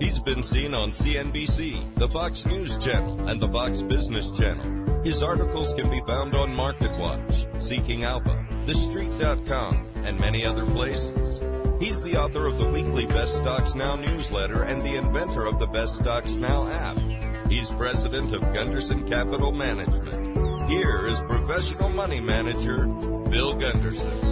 He's been seen on CNBC, the Fox News Channel, and the Fox Business Channel. His articles can be found on MarketWatch, Seeking Alpha, TheStreet.com, and many other places. He's the author of the weekly Best Stocks Now newsletter and the inventor of the Best Stocks Now app. He's president of Gunderson Capital Management. Here is professional money manager, Bill Gunderson.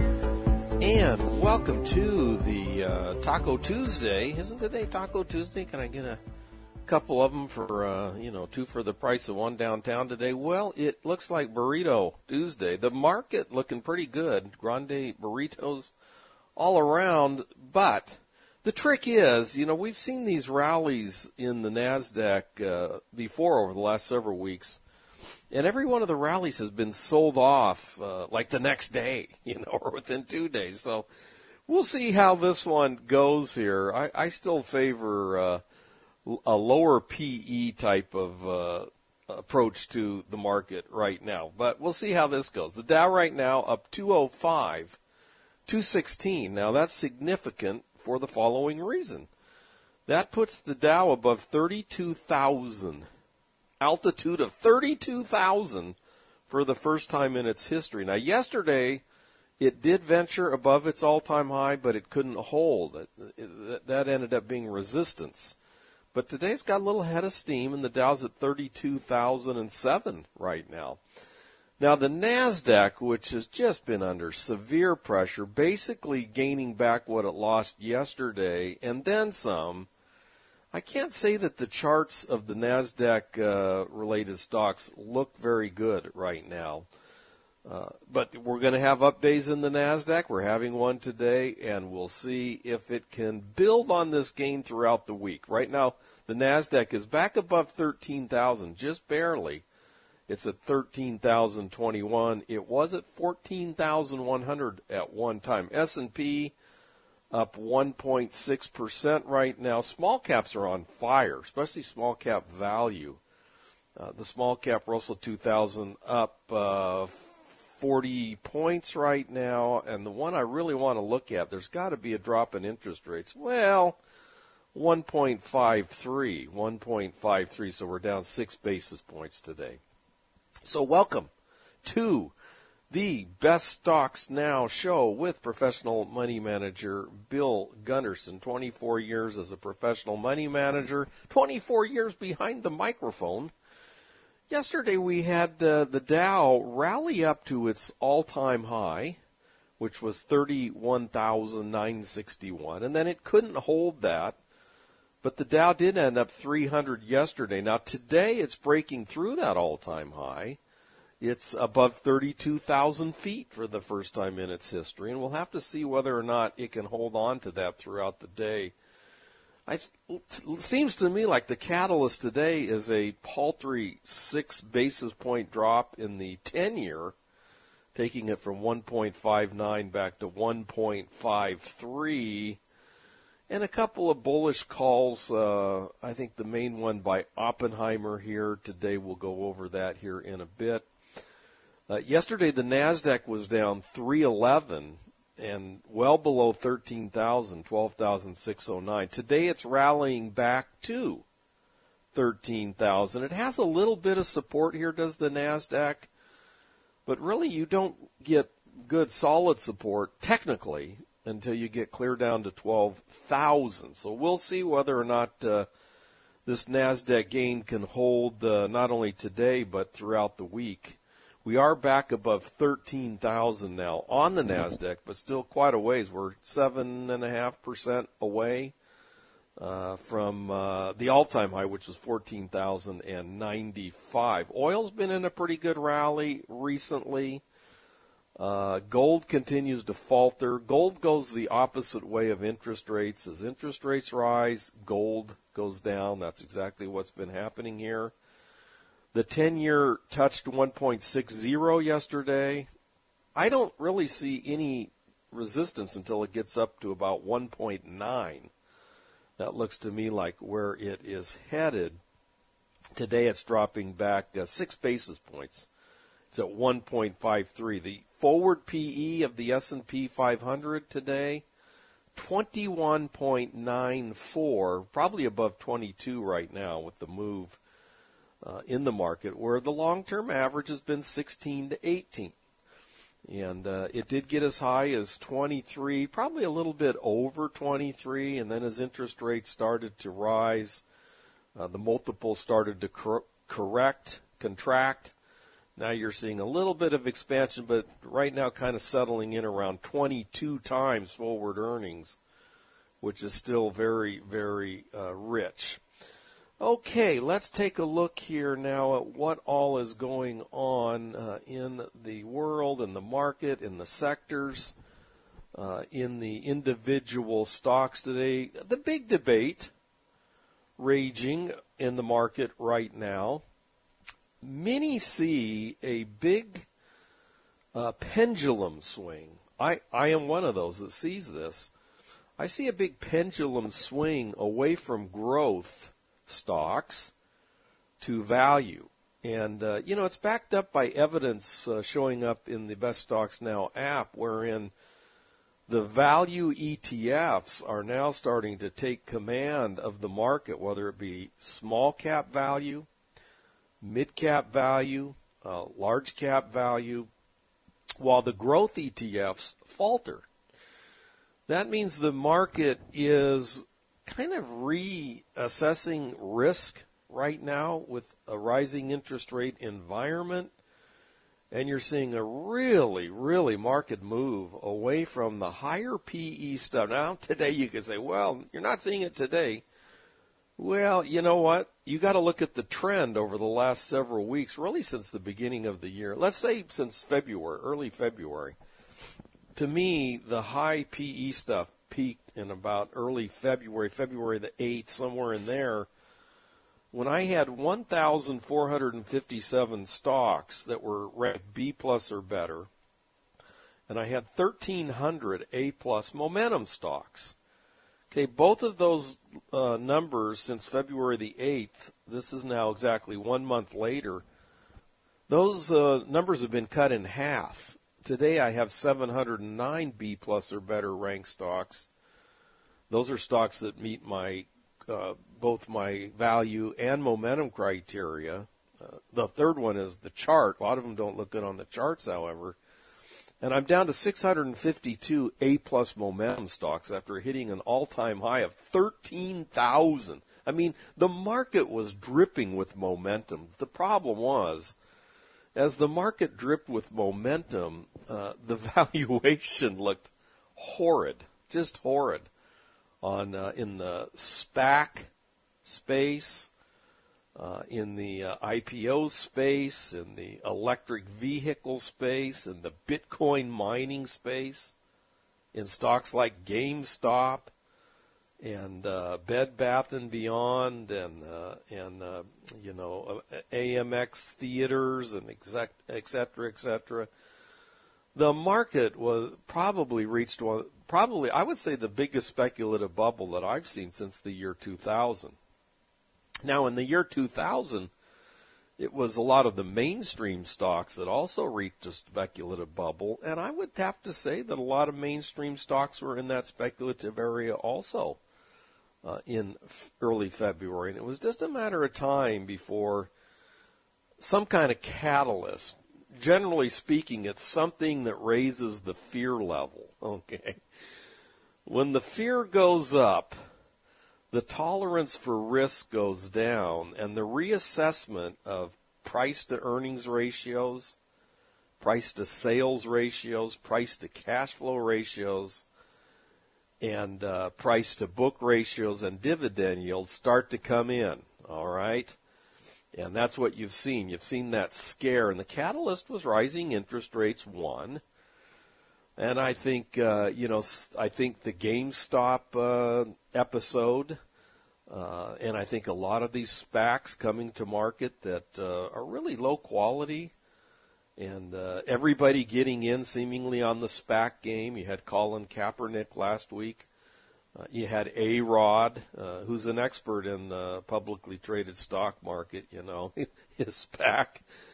And welcome to the Taco Tuesday. Isn't today Taco Tuesday? Can I get a couple of them for, two for the price of one downtown today? Well, it looks like Burrito Tuesday. The market looking pretty good. Grande burritos all around. But the trick is, we've seen these rallies in the NASDAQ before over the last several weeks. And every one of the rallies has been sold off like the next day, or within 2 days. So we'll see how this one goes here. I still favor a lower PE type of approach to the market right now. But we'll see how this goes. The Dow right now up 205, 216. Now that's significant for the following reason. That puts the Dow above 32,000. Altitude of 32,000 for the first time in its history. Now, yesterday, it did venture above its all-time high, but it couldn't hold. That ended up being resistance. But today's got a little head of steam, and the Dow's at 32,007 right now. Now, the NASDAQ, which has just been under severe pressure, basically gaining back what it lost yesterday, and then some. I can't say that the charts of the NASDAQ-related stocks look very good right now. But we're going to have up days in the NASDAQ. We're having one today, and we'll see if it can build on this gain throughout the week. Right now, the NASDAQ is back above 13,000, just barely. It's at 13,021. It was at 14,100 at one time. S&P up 1.6% right now. Small caps are on fire, especially small cap value. The small cap Russell 2000 up 40 points right now. And the one I really want to look at, there's got to be a drop in interest rates. Well, 1.53. So we're down 6 basis points today. So welcome to the Best Stocks Now show with professional money manager Bill Gunderson. 24 years as a professional money manager, 24 years behind the microphone. Yesterday we had the Dow rally up to its all-time high, which was 31,961, and then it couldn't hold that. But the Dow did end up 300 yesterday. Now today it's breaking through that all-time high. It's above 32,000 feet for the first time in its history, and we'll have to see whether or not it can hold on to that throughout the day. It seems to me like the catalyst today is a paltry 6 basis point drop in the 10-year, taking it from 1.59 back to 1.53, and a couple of bullish calls. I think the main one by Oppenheimer here today. We'll go over that here in a bit. Yesterday, the NASDAQ was down 311 and well below 13,000, 12,609. Today, it's rallying back to 13,000. It has a little bit of support here, does the NASDAQ, but really you don't get good solid support technically until you get clear down to 12,000. So we'll see whether or not this NASDAQ gain can hold not only today but throughout the week. We are back above 13,000 now on the NASDAQ, but still quite a ways. We're 7.5% away from the all-time high, which was 14,095. Oil's been in a pretty good rally recently. Gold continues to falter. Gold goes the opposite way of interest rates. As interest rates rise, gold goes down. That's exactly what's been happening here. The 10-year touched 1.60 yesterday. I don't really see any resistance until it gets up to about 1.9. That looks to me like where it is headed. Today it's dropping back 6 basis points. It's at 1.53. The forward PE of the S&P 500 today, 21.94, probably above 22 right now with the move in the market, where the long-term average has been 16 to 18. And it did get as high as 23, probably a little bit over 23, and then as interest rates started to rise, the multiple started to contract. Now you're seeing a little bit of expansion, but right now kind of settling in around 22 times forward earnings, which is still very, very rich. Okay, let's take a look here now at what all is going on in the world, in the market, in the sectors, in the individual stocks today. The big debate raging in the market right now. Many see a big pendulum swing. I am one of those that sees this. I see a big pendulum swing away from growth stocks to value. And, it's backed up by evidence showing up in the Best Stocks Now app, wherein the value ETFs are now starting to take command of the market, whether it be small cap value, mid cap value, large cap value, while the growth ETFs falter. That means the market is kind of reassessing risk right now with a rising interest rate environment, and you're seeing a really, really market move away from the higher PE stuff. Now, today you could say, well, you're not seeing it today. Well, you know what? You got to look at the trend over the last several weeks, really since the beginning of the year. Let's say since February, early February. To me, the high PE stuff peaked in about early February the 8th, somewhere in there, when I had 1,457 stocks that were ranked B plus or better, and I had 1,300 A plus momentum stocks. Okay, both of those numbers since February the 8th, this is now exactly 1 month later, those numbers have been cut in half. Today I have 709 B plus or better ranked stocks. Those are stocks that meet my both my value and momentum criteria. The third one is the chart. A lot of them don't look good on the charts, however. And I'm down to 652 A plus momentum stocks after hitting an all-time high of 13,000. I mean, the market was dripping with momentum. The problem was, as the market dripped with momentum, the valuation looked horrid, just horrid, on in the SPAC space, in the IPO space, in the electric vehicle space, in the Bitcoin mining space, in stocks like GameStop, and Bed Bath and Beyond, and AMX theaters, and et cetera, et cetera. The market was probably reached I would say the biggest speculative bubble that I've seen since the year 2000. Now, in the year 2000, it was a lot of the mainstream stocks that also reached a speculative bubble, and I would have to say that a lot of mainstream stocks were in that speculative area also in early February. And it was just a matter of time before some kind of catalyst. Generally speaking, it's something that raises the fear level, okay? When the fear goes up, the tolerance for risk goes down, and the reassessment of price-to-earnings ratios, price-to-sales ratios, price-to-cash flow ratios, and price-to-book ratios and dividend yields start to come in, all right? And that's what you've seen. You've seen that scare, and the catalyst was rising interest rates, one. And I think, I think the GameStop episode, and I think a lot of these SPACs coming to market that are really low quality, and everybody getting in seemingly on the SPAC game. You had Colin Kaepernick last week. You had A-Rod, who's an expert in the publicly traded stock market, his SPAC.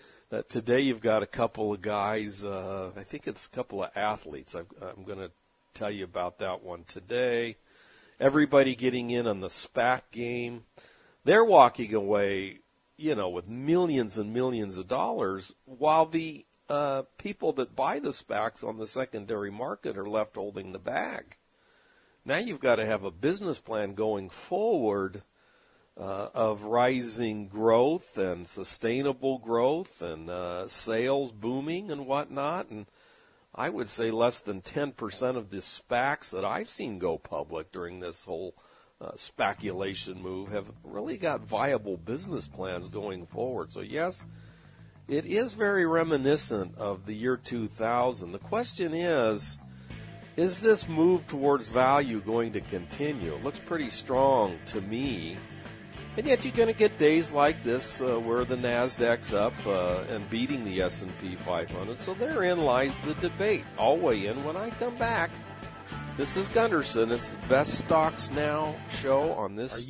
Today you've got a couple of guys, I think it's a couple of athletes. I'm going to tell you about that one today. Everybody getting in on the SPAC game. They're walking away, with millions and millions of dollars, while the people that buy the SPACs on the secondary market are left holding the bag. Now you've got to have a business plan going forward of rising growth and sustainable growth and sales booming and whatnot. And I would say less than 10% of the SPACs that I've seen go public during this whole speculation move have really got viable business plans going forward. So yes, it is very reminiscent of the year 2000. The question is this move towards value going to continue? It looks pretty strong to me. And yet you're going to get days like this where the NASDAQ's up and beating the S&P 500. So therein lies the debate. I'll weigh in when I come back. This is Gunderson. It's the Best Stocks Now show on this.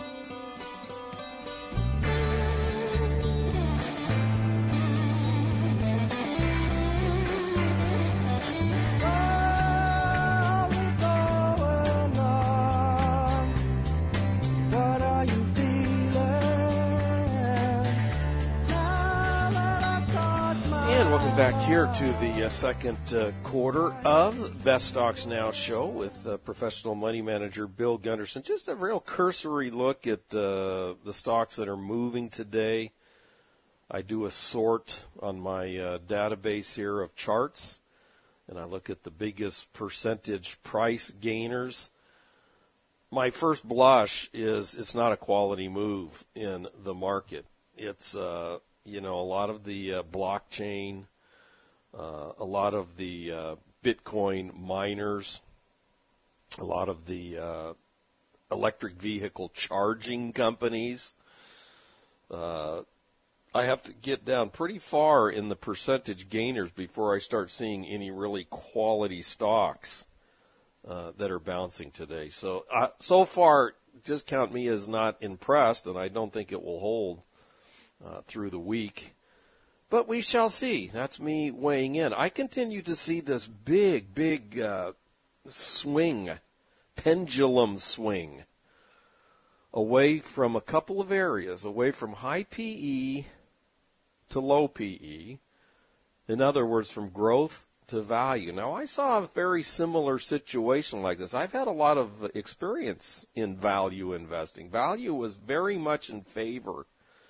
Back here to the second quarter of Best Stocks Now show with professional money manager Bill Gunderson. Just a real cursory look at the stocks that are moving today. I do a sort on my database here of charts, and I look at the biggest percentage price gainers. My first blush is it's not a quality move in the market. It's a lot of the blockchain. A lot of the Bitcoin miners, a lot of the electric vehicle charging companies. I have to get down pretty far in the percentage gainers before I start seeing any really quality stocks that are bouncing today. So, so far, just count me as not impressed, and I don't think it will hold through the week. But we shall see. That's me weighing in. I continue to see this big swing, pendulum swing, away from a couple of areas, away from high PE to low PE. In other words, from growth to value. Now, I saw a very similar situation like this. I've had a lot of experience in value investing. Value was very much in favor.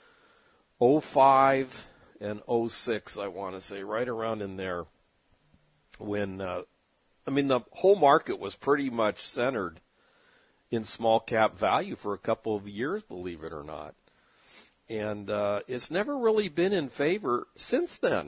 05 and 06, I want to say, right around in there, when, the whole market was pretty much centered in small cap value for a couple of years, believe it or not. And it's never really been in favor since then.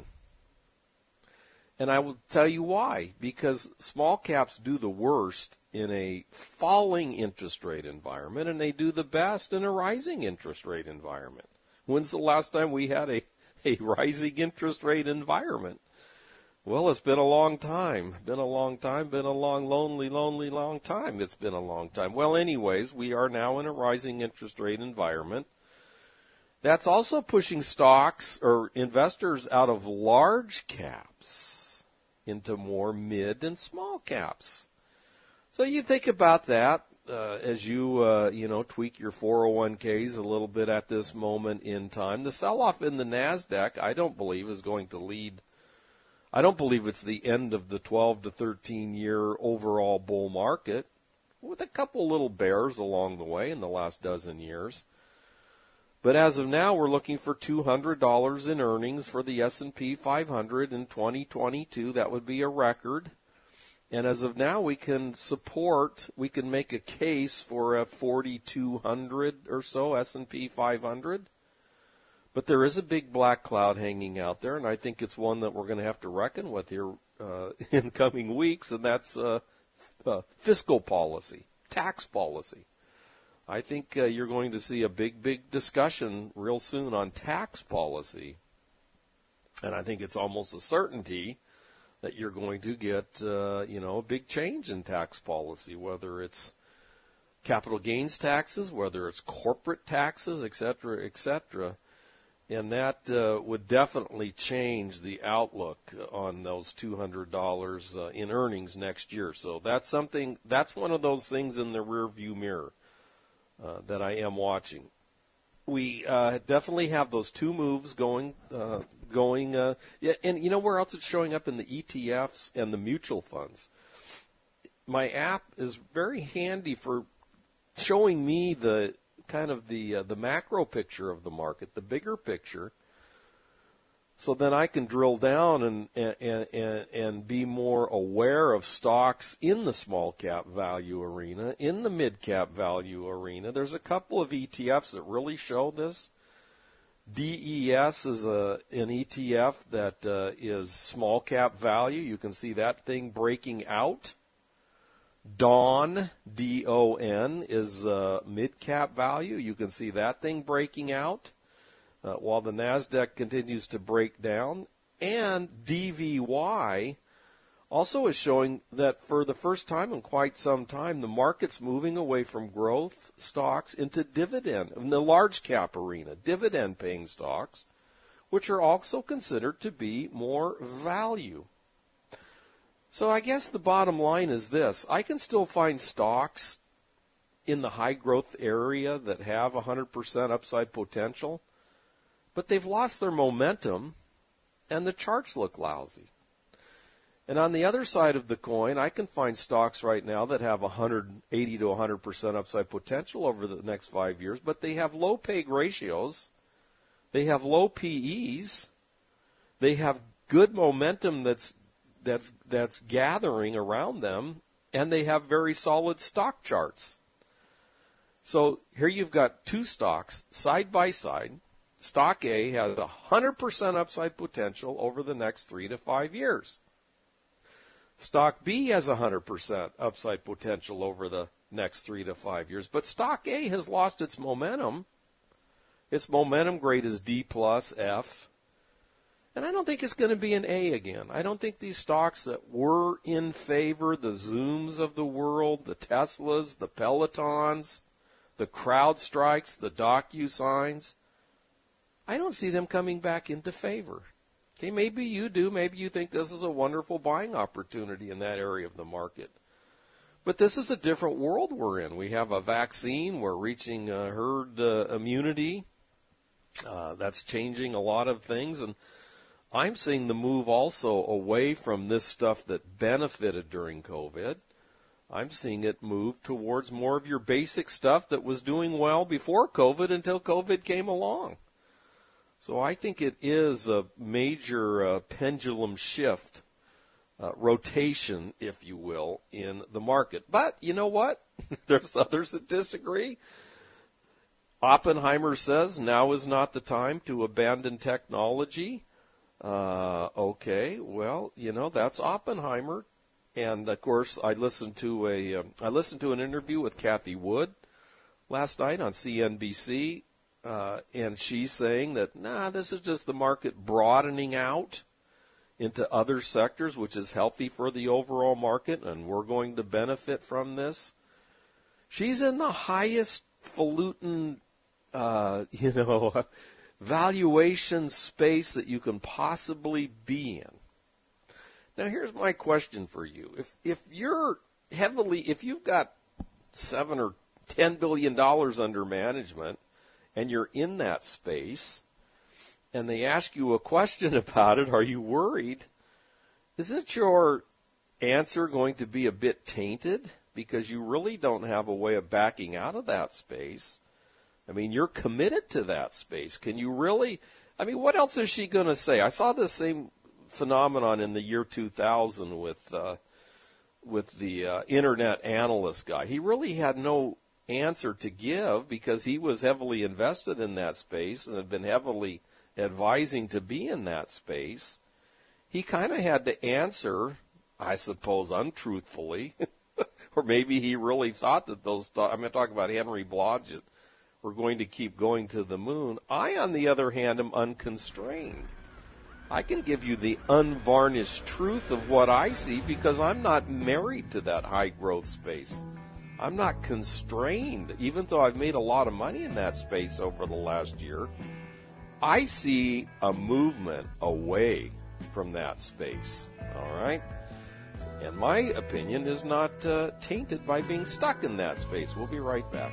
And I will tell you why. Because small caps do the worst in a falling interest rate environment, and they do the best in a rising interest rate environment. When's the last time we had a rising interest rate environment? Well, it's been a long time. Been a long lonely long time. It's been a long time. Well, anyways, we are now in a rising interest rate environment. That's also pushing stocks or investors out of large caps into more mid and small caps. So you think about that as you, tweak your 401ks a little bit at this moment in time. The sell-off in the NASDAQ, I don't believe, is going to lead. I don't believe it's the end of the 12 to 13-year overall bull market, with a couple little bears along the way in the last dozen years. But as of now, we're looking for $200 in earnings for the S&P 500 in 2022. That would be a record. And as of now, we can make a case for a 4,200 or so S&P 500. But there is a big black cloud hanging out there, and I think it's one that we're going to have to reckon with here in coming weeks, and that's fiscal policy, tax policy. I think you're going to see a big discussion real soon on tax policy, and I think it's almost a certainty that you're going to get, a big change in tax policy, whether it's capital gains taxes, whether it's corporate taxes, et cetera, et cetera. And that would definitely change the outlook on those $200 in earnings next year. So that's one of those things in the rearview mirror that I am watching. We definitely have those two moves going. And you know where else it's showing up? In the ETFs and the mutual funds. My app is very handy for showing me the kind of the macro picture of the market, the bigger picture, so then I can drill down and be more aware of stocks in the small cap value arena, in the mid cap value arena. There's a couple of ETFs that really show this. DES is an ETF that is small cap value. You can see that thing breaking out. DON, D-O-N, is mid-cap value. You can see that thing breaking out while the NASDAQ continues to break down. And DVY also is showing that for the first time in quite some time, the market's moving away from growth stocks into dividend, in the large cap arena, dividend-paying stocks, which are also considered to be more value. So I guess the bottom line is this. I can still find stocks in the high growth area that have 100% upside potential, but they've lost their momentum and the charts look lousy. And on the other side of the coin, I can find stocks right now that have 180 to 100% upside potential over the next 5 years, but they have low PEG ratios, they have low PEs, they have good momentum that's gathering around them, and they have very solid stock charts. So here you've got two stocks side by side. Stock A has 100% upside potential over the next 3 to 5 years. Stock B has 100% upside potential over the next 3 to 5 years. But stock A has lost its momentum. Its momentum grade is D plus F. And I don't think it's going to be an A again. I don't think these stocks that were in favor, the Zooms of the world, the Teslas, the Pelotons, the CrowdStrikes, the DocuSigns, I don't see them coming back into favor. Okay, maybe you do. Maybe you think this is a wonderful buying opportunity in that area of the market. But this is a different world we're in. We have a vaccine. We're reaching herd immunity. That's changing a lot of things. And I'm seeing the move also away from this stuff that benefited during COVID. I'm seeing it move towards more of your basic stuff that was doing well before COVID until COVID came along. So I think it is a major pendulum shift, rotation, if you will, in the market. But you know what? There's others that disagree. Oppenheimer says now is not the time to abandon technology. Okay, well, you know, that's Oppenheimer. And of course, I listened to an interview with Cathie Wood last night on CNBC, and she's saying that this is just the market broadening out into other sectors, which is healthy for the overall market, and we're going to benefit from this. She's in the highest falutin, valuation space that you can possibly be in. Now, here's my question for you. If you've got $7 or $10 billion under management and you're in that space and they ask you a question about it, are you worried? Isn't your answer going to be a bit tainted because you really don't have a way of backing out of that space? I mean, you're committed to that space. Can you really? I mean, what else is she going to say? I saw the same phenomenon in the year 2000 with the internet analyst guy. He really had no answer to give because he was heavily invested in that space and had been heavily advising to be in that space. He kind of had to answer, I suppose, untruthfully, or maybe he really thought that those. I'm going to talk about Henry Blodgett. We're going to keep going to the moon. I, on the other hand, am unconstrained. I can give you the unvarnished truth of what I see because I'm not married to that high growth space. I'm not constrained, even though I've made a lot of money in that space over the last year. I see a movement away from that space, all right? And my opinion is not tainted by being stuck in that space. We'll be right back.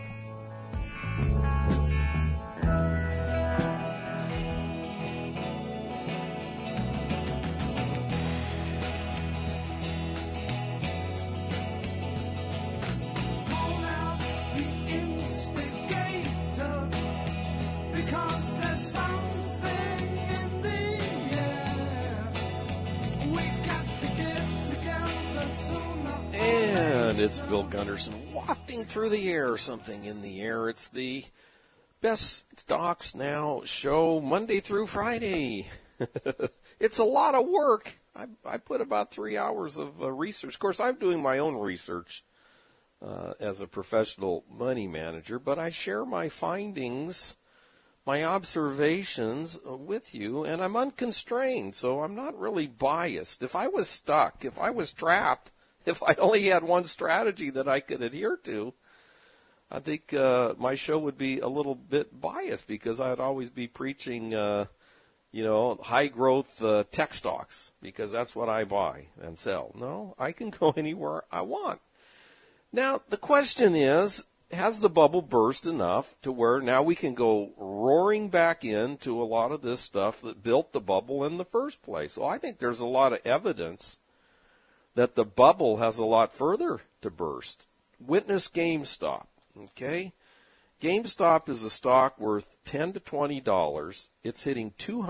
It's Bill Gunderson wafting through the air, something in the air. It's the Best Stocks Now show, Monday through Friday. It's a lot of work. I put about 3 hours of research. Of course, I'm doing my own research as a professional money manager, but I share my findings, my observations with you, and I'm unconstrained, so I'm not really biased. If I was stuck, if I was trapped, if I only had one strategy that I could adhere to, I think my show would be a little bit biased because I'd always be preaching, high growth tech stocks because that's what I buy and sell. No, I can go anywhere I want. Now, the question is, has the bubble burst enough to where now we can go roaring back into a lot of this stuff that built the bubble in the first place? Well, I think there's a lot of evidence that the bubble has a lot further to burst. Witness GameStop, okay? GameStop is a stock worth $10 to $20. It's hitting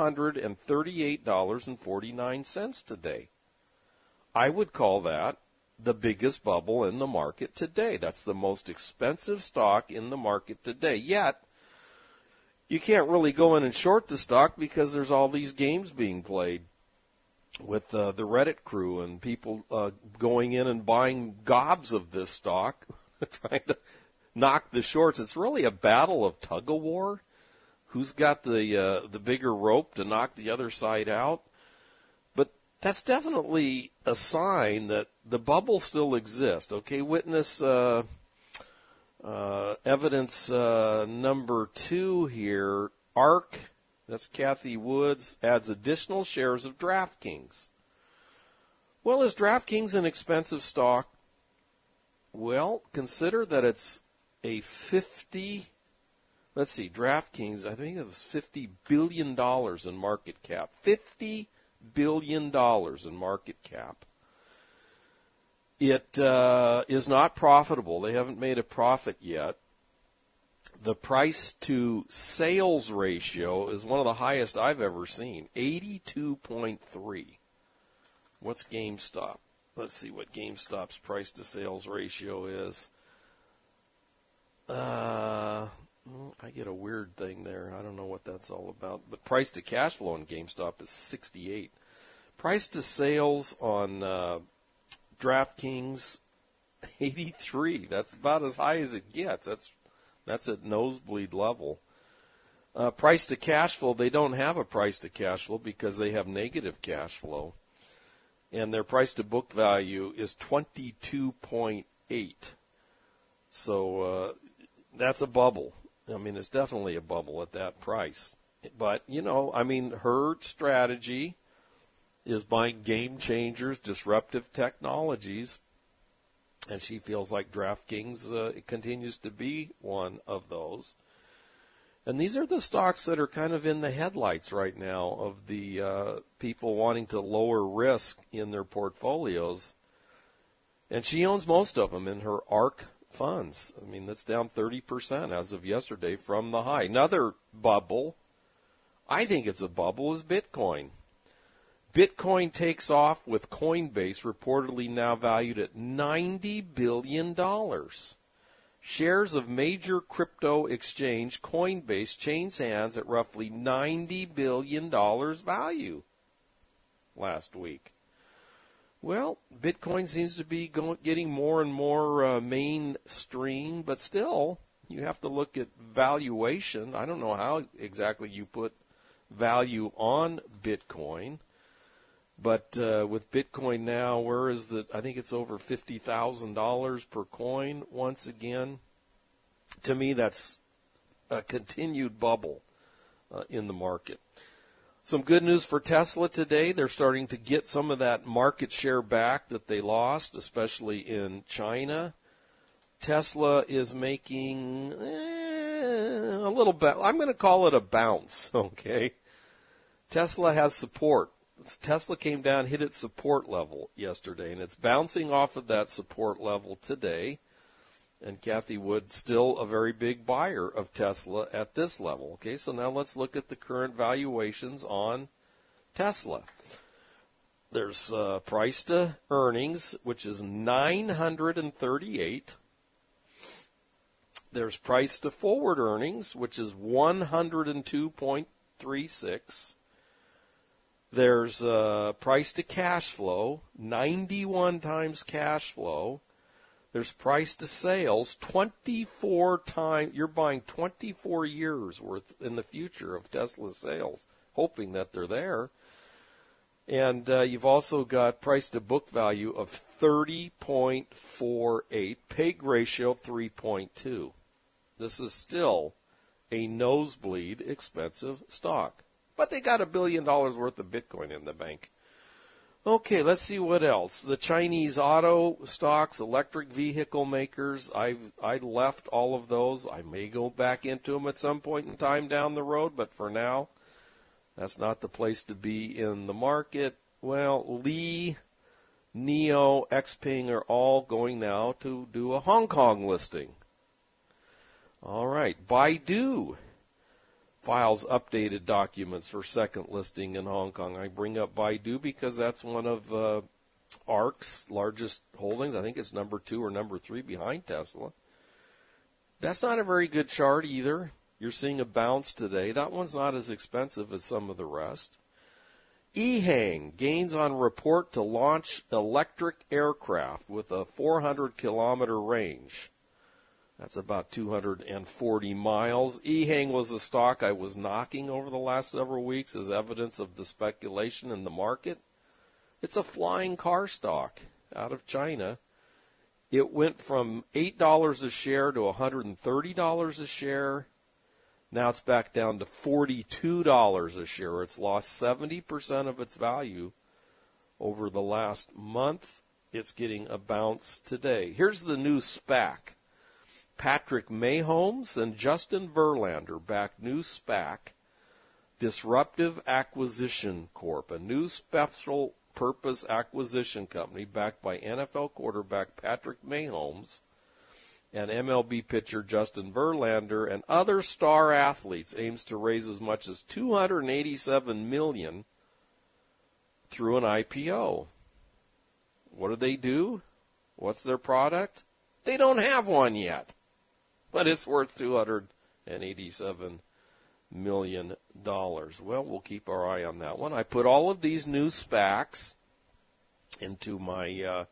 $238.49 today. I would call that the biggest bubble in the market today. That's the most expensive stock in the market today. Yet, you can't really go in and short the stock because there's all these games being played with the Reddit crew and people going in and buying gobs of this stock, trying to knock the shorts. It's really a battle of tug-of-war. Who's got the bigger rope to knock the other side out? But that's definitely a sign that the bubble still exists. Okay, witness evidence number 2 here. ARK. That's Kathy Woods, adds additional shares of DraftKings. Well, is DraftKings an expensive stock? Well, consider that it's a DraftKings, I think it was $50 billion in market cap. $50 billion in market cap. It is not profitable. They haven't made a profit yet. The price to sales ratio is one of the highest I've ever seen, 82.3. What's GameStop? Let's see what GameStop's price to sales ratio is. I get a weird thing there. I don't know what that's all about. But price to cash flow on GameStop is 68. Price to sales on DraftKings, 83. That's about as high as it gets. That's at nosebleed level. Price to cash flow, they don't have a price to cash flow because they have negative cash flow. And their price to book value is 22.8. So that's a bubble. I mean, it's definitely a bubble at that price. But, her strategy is buying game changers, disruptive technologies. And she feels like DraftKings continues to be one of those. And these are the stocks that are kind of in the headlights right now of the people wanting to lower risk in their portfolios. And she owns most of them in her ARK funds. I mean, that's down 30% as of yesterday from the high. Another bubble, I think it's a bubble, is Bitcoin. Bitcoin takes off with Coinbase reportedly now valued at $90 billion. Shares of major crypto exchange Coinbase change hands at roughly $90 billion value last week. Well, Bitcoin seems to be getting more and more mainstream, but still, you have to look at valuation. I don't know how exactly you put value on Bitcoin. But with Bitcoin now, where is the? I think it's over $50,000 per coin once again. To me, that's a continued bubble in the market. Some good news for Tesla today. They're starting to get some of that market share back that they lost, especially in China. Tesla is making a little bit, I'm going to call it a bounce, okay? Tesla has support. Tesla came down, hit its support level yesterday, and it's bouncing off of that support level today. And Cathie Wood, still a very big buyer of Tesla at this level. Okay, so now let's look at the current valuations on Tesla. There's price to earnings, which is 938. There's price to forward earnings, which is 102.36. There's price to cash flow, 91 times cash flow. There's price to sales, 24 times. You're buying 24 years worth in the future of Tesla sales, hoping that they're there. And you've also got price to book value of 30.48, PEG ratio 3.2. This is still a nosebleed expensive stock. But they got $1 billion worth of Bitcoin in the bank. Okay, let's see what else. The Chinese auto stocks, electric vehicle makers, I left all of those. I may go back into them at some point in time down the road, but for now, that's not the place to be in the market. Well, Li, NIO, Xpeng are all going now to do a Hong Kong listing. All right, Baidu files updated documents for second listing in Hong Kong. I bring up Baidu because that's one of ARK's largest holdings. I think it's number 2 or number 3 behind Tesla. That's not a very good chart either. You're seeing a bounce today. That one's not as expensive as some of the rest. EHang gains on report to launch electric aircraft with a 400-kilometer range. That's about 240 miles. EHang was a stock I was knocking over the last several weeks as evidence of the speculation in the market. It's a flying car stock out of China. It went from $8 a share to $130 a share. Now it's back down to $42 a share. It's lost 70% of its value over the last month. It's getting a bounce today. Here's the new SPAC. Patrick Mayholmes and Justin Verlander backed new SPAC, Disruptive Acquisition Corp., a new special purpose acquisition company backed by NFL quarterback Patrick Mayholmes and MLB pitcher Justin Verlander and other star athletes, aims to raise as much as $287 million through an IPO. What do? What's their product? They don't have one yet. But it's worth $287 million. Well, we'll keep our eye on that one. I put all of these new SPACs into my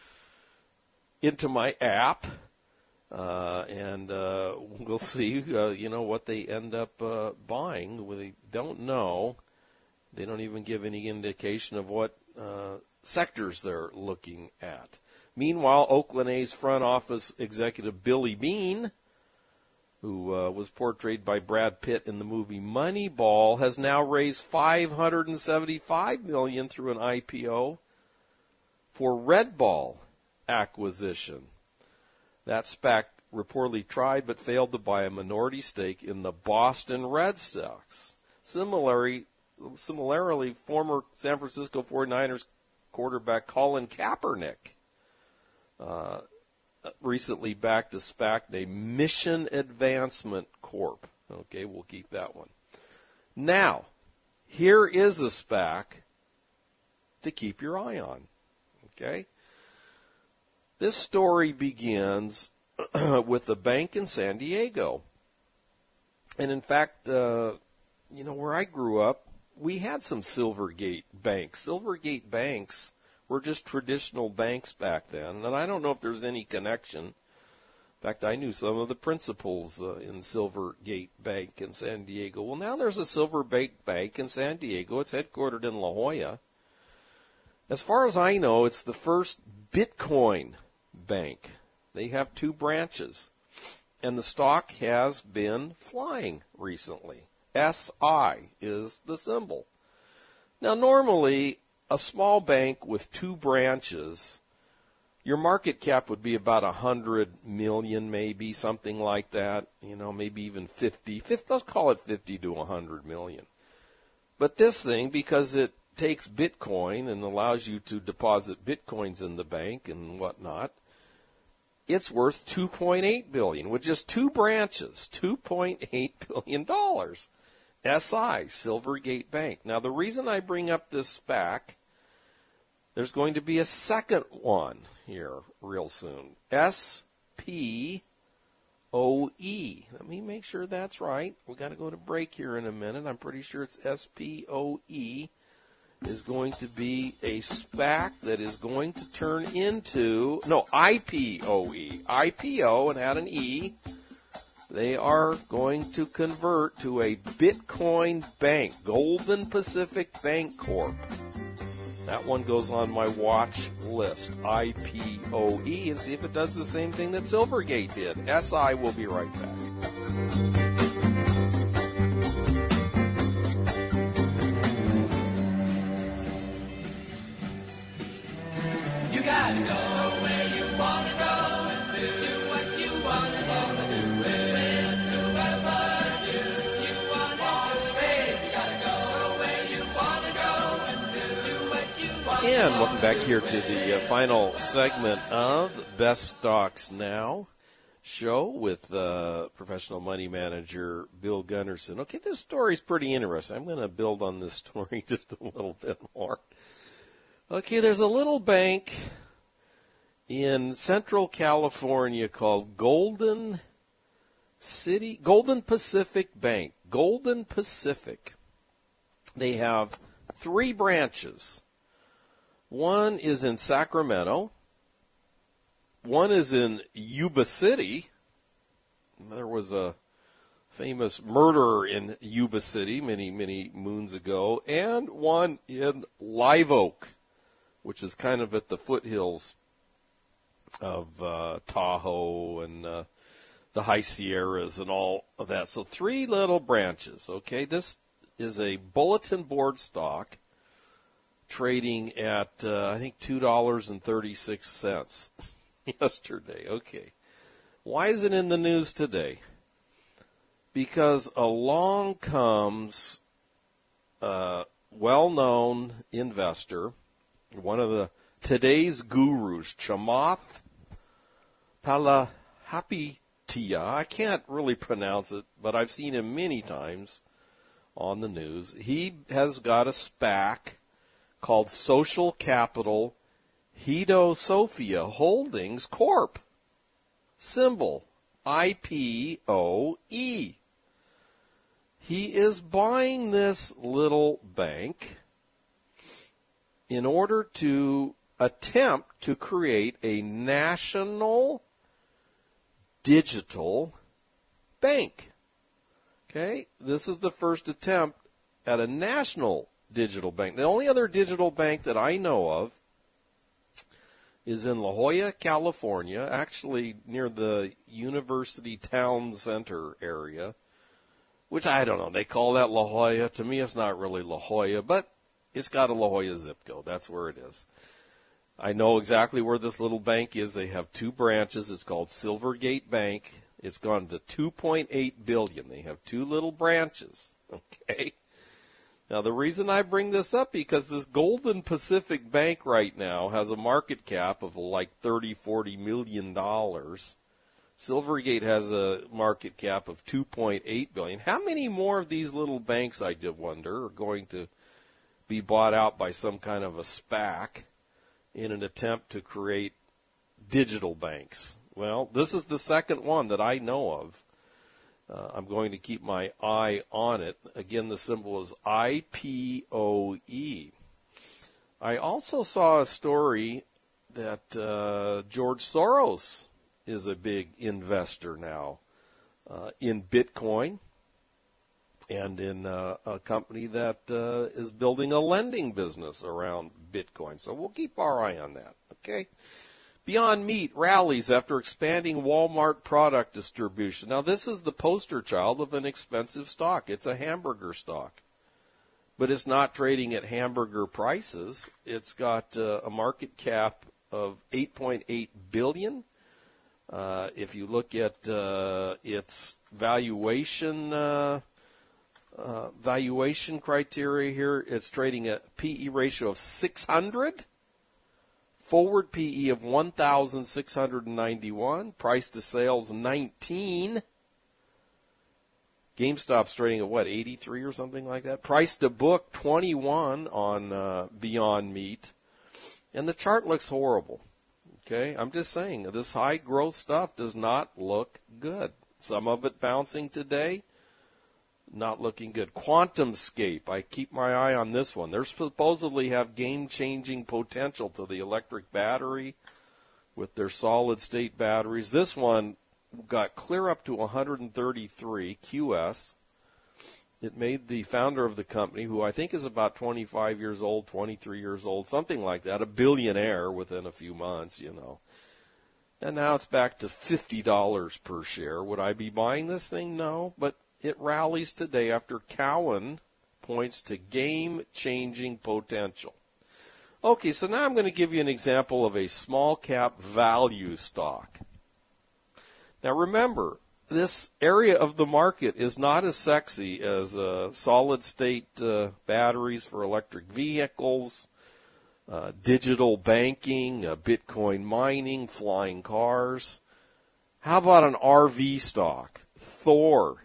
app, and we'll see, what they end up buying. We don't know. They don't even give any indication of what sectors they're looking at. Meanwhile, Oakland A's front office executive Billy Beane, who was portrayed by Brad Pitt in the movie Moneyball, has now raised $575 million through an IPO for Red Ball acquisition. That SPAC reportedly tried but failed to buy a minority stake in the Boston Red Sox. Similarly, former San Francisco 49ers quarterback Colin Kaepernick recently backed a SPAC named Mission Advancement Corp. Okay, we'll keep that one. Now, here is a SPAC to keep your eye on. Okay? This story begins with a bank in San Diego. And in fact, where I grew up, we had some Silvergate banks. Silvergate banks were just traditional banks back then, and I don't know if there's any connection. In fact, I knew some of the principals in Silvergate Bank in San Diego. Well, now there's a Silvergate Bank in San Diego. It's headquartered in La Jolla. As far as I know, it's the first Bitcoin bank. They have 2 branches, and the stock has been flying recently. SI is the symbol. Now, normally, a small bank with 2 branches, your market cap would be about 100 million, maybe, something like that. Maybe even 50. Let's call it 50 to 100 million. But this thing, because it takes Bitcoin and allows you to deposit Bitcoins in the bank and whatnot, it's worth $2.8 billion with just 2 branches, $2.8 billion. SI, Silvergate Bank. Now, the reason I bring up this SPAC, there's going to be a second one here real soon. SPOE. Let me make sure that's right. We've got to go to break here in a minute. I'm pretty sure it's SPOE is going to be a SPAC that is going to turn into, IPOE. IPO and add an E. They are going to convert to a Bitcoin bank, Golden Pacific Bank Corp. That one goes on my watch list, IPOE, and see if it does the same thing that Silvergate did. SI will be right back. You gotta go where you wanna go and do what you wanna do. Wherever you wanna do it. You gotta go where you wanna go and do what you wanna do. And welcome back here to the final segment of Best Stocks Now show with professional money manager Bill Gunderson. Okay, this story's pretty interesting. I'm going to build on this story just a little bit more. Okay, there's a little bank in Central California called Golden Pacific Bank. Golden Pacific. They have 3 branches. One is in Sacramento. One is in Yuba City. There was a famous murder in Yuba City many, many moons ago. And one in Live Oak, which is kind of at the foothills of Tahoe and the High Sierras and all of that. So 3 little branches, okay? This is a bulletin board stock trading at, I think, $2.36 yesterday. Okay. Why is it in the news today? Because along comes a well-known investor, one of today's gurus, Chamath Palihapitiya. I can't really pronounce it, but I've seen him many times on the news. He has got a SPAC called Social Capital Hedosophia Holdings Corp. Symbol IPOE. He is buying this little bank in order to attempt to create a national digital bank. Okay? This is the first attempt at a national digital bank. The only other digital bank that I know of is in La Jolla, California, actually near the University Town Center area, which I don't know. They call that La Jolla. To me, it's not really La Jolla, but it's got a La Jolla zip code. That's where it is. I know exactly where this little bank is. They have 2 branches. It's called Silvergate Bank. It's gone to $2.8 billion. They have 2 little branches. Okay. Now, the reason I bring this up, because this Golden Pacific Bank right now has a market cap of like $30-40 million. Silvergate has a market cap of $2.8 billion. How many more of these little banks, I did wonder, are going to be bought out by some kind of a SPAC in an attempt to create digital banks? Well, this is the second one that I know of. I'm going to keep my eye on it. Again, the symbol is IPOE. I also saw a story that George Soros is a big investor now in Bitcoin and in a company that is building a lending business around Bitcoin. So we'll keep our eye on that, okay? Beyond Meat rallies after expanding Walmart product distribution. Now, this is the poster child of an expensive stock. It's a hamburger stock. But it's not trading at hamburger prices. It's got a market cap of $8.8 billion. If you look at its valuation criteria here, it's trading at PE ratio of 600. Forward PE of 1,691. Price to sales 19. GameStop's trading at what, 83 or something like that? Price to book 21 on Beyond Meat. And the chart looks horrible. Okay, I'm just saying, this high growth stuff does not look good. Some of it bouncing today, not looking good. QuantumScape, I keep my eye on this one. They supposedly have game-changing potential to the electric battery with their solid-state batteries. This one got clear up to 133 QS. It made the founder of the company, who I think is about 25 years old, 23 years old, something like that, a billionaire within a few months, you know. And now it's back to $50 per share. Would I be buying this thing? No, but it rallies today after Cowen points to game-changing potential. Okay, so now I'm going to give you an example of a small-cap value stock. Now remember, this area of the market is not as sexy as solid-state batteries for electric vehicles, digital banking, Bitcoin mining, flying cars. How about an RV stock? Thor.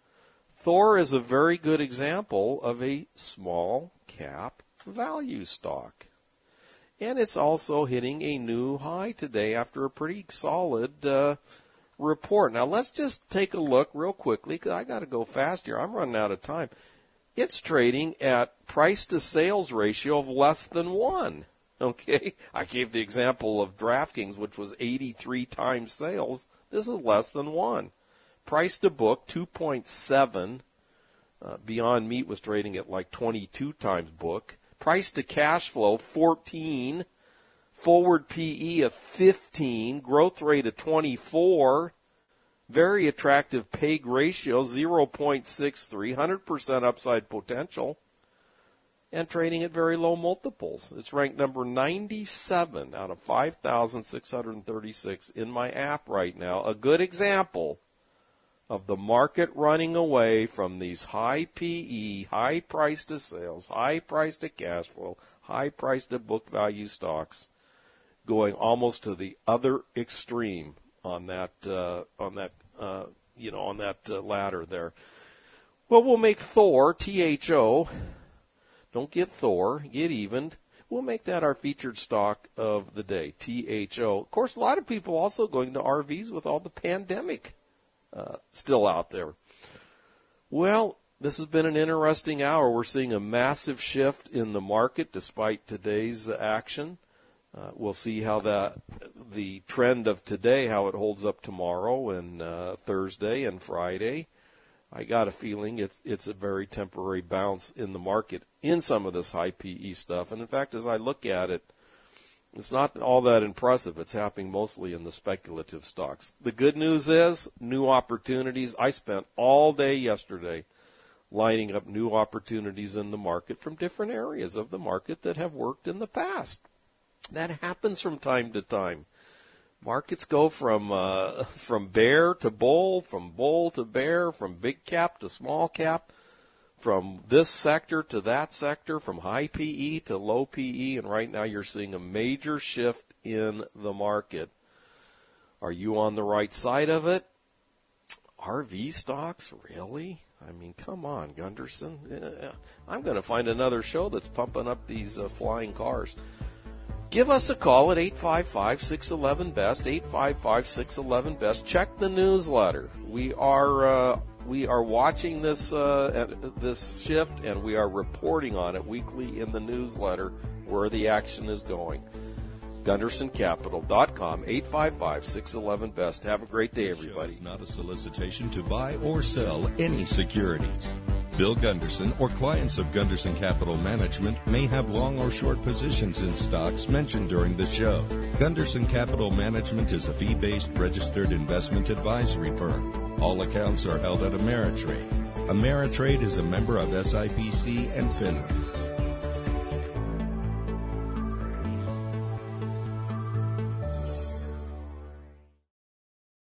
Thor is a very good example of a small-cap value stock. And it's also hitting a new high today after a pretty solid report. Now, let's just take a look real quickly, because I got to go fast here. I'm running out of time. It's trading at price-to-sales ratio of less than 1. Okay? I gave the example of DraftKings, which was 83 times sales. This is less than 1. Price to book, 2.7. Beyond Meat was trading at like 22 times book. Price to cash flow, 14. Forward PE of 15. Growth rate of 24. Very attractive PEG ratio, 0.63. 100% upside potential. And trading at very low multiples. It's ranked number 97 out of 5,636 in my app right now. A good example of the market running away from these high PE, high price to sales, high price to cash flow, high price to book value stocks, going almost to the other extreme on that ladder there. Well, we'll make Thor, THO. Don't get Thor, get evened. We'll make that our featured stock of the day, THO. Of course, a lot of people also going to RVs with all the pandemic still out there. Well, this has been an interesting hour. We're seeing a massive shift in the market despite today's action. We'll see how the trend of today, how it holds up tomorrow and Thursday and Friday. I got a feeling it's a very temporary bounce in the market in some of this high PE stuff. And in fact, as I look at it, it's not all that impressive. It's happening mostly in the speculative stocks. The good news is new opportunities. I spent all day yesterday lining up new opportunities in the market from different areas of the market that have worked in the past. That happens from time to time. Markets go from bear to bull, from bull to bear, from big cap to small cap, from this sector to that sector, from high PE to low PE, and right now you're seeing a major shift in the market. Are you on the right side of it? RV stocks, really? I mean, come on, Gunderson. I'm going to find another show that's pumping up these flying cars. Give us a call at 855-611-BEST, 855-611-BEST. Check the newsletter. We are watching this shift, and we are reporting on it weekly in the newsletter where the action is going. GundersonCapital.com, 855-611-BEST. Have a great day, everybody. This show is not a solicitation to buy or sell any securities. Bill Gunderson or clients of Gunderson Capital Management may have long or short positions in stocks mentioned during the show. Gunderson Capital Management is a fee-based registered investment advisory firm. All accounts are held at Ameritrade. Ameritrade is a member of SIPC and FINRA.